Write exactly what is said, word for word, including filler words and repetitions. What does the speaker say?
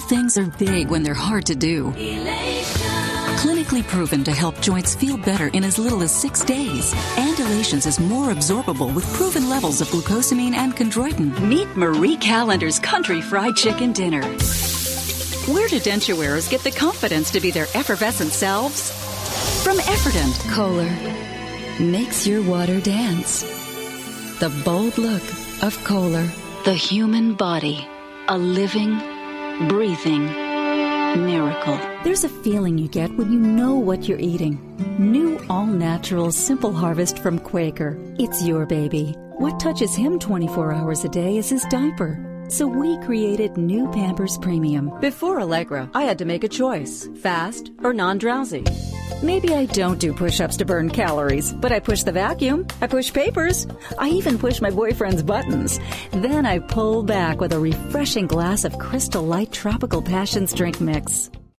things are big when they're hard to do. Clinically proven to help joints feel better in as little as six days. And Elations is more absorbable with proven levels of glucosamine and chondroitin. Meet Marie Callender's Country Fried Chicken Dinner. Where do denture wearers get the confidence to be their effervescent selves? From Efferdent, Kohler makes your water dance. The bold look of Kohler. The human body, a living, breathing miracle. There's a feeling you get when you know what you're eating. New all-natural Simple Harvest from Quaker. It's your baby. What touches him twenty-four hours a day is his diaper. So we created new Pampers Premium. Before Allegra, I had to make a choice, fast or non-drowsy. Maybe I don't do push-ups to burn calories, but I push the vacuum, I push papers, I even push my boyfriend's buttons. Then I pull back with a refreshing glass of Crystal Light Tropical Passions drink mix.